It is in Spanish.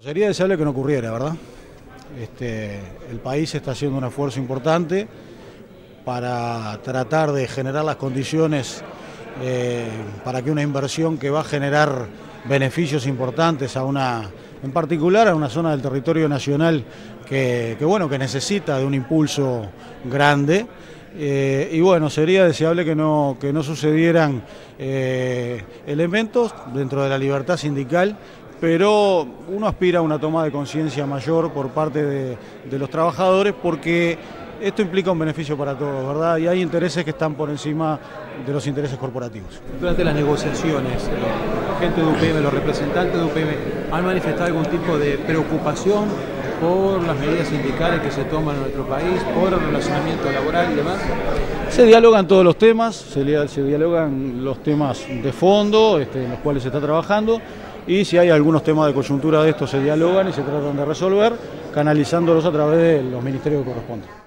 Sería deseable que no ocurriera, ¿verdad? El país está haciendo un esfuerzo importante para tratar de generar las condiciones para que una inversión que va a generar beneficios importantes en particular a una zona del territorio nacional que necesita de un impulso grande. Y bueno, sería deseable que no sucedieran elementos dentro de la libertad sindical, pero uno aspira a una toma de conciencia mayor por parte de los trabajadores, porque esto implica un beneficio para todos, ¿verdad? Y hay intereses que están por encima de los intereses corporativos. Durante las negociaciones, la gente de UPM, los representantes de UPM, ¿han manifestado algún tipo de preocupación por las medidas sindicales que se toman en nuestro país, por el relacionamiento laboral y demás? Se dialogan todos los temas, se dialogan los temas de fondo en los cuales se está trabajando, y si hay algunos temas de coyuntura de estos se dialogan y se tratan de resolver, canalizándolos a través de los ministerios que corresponden.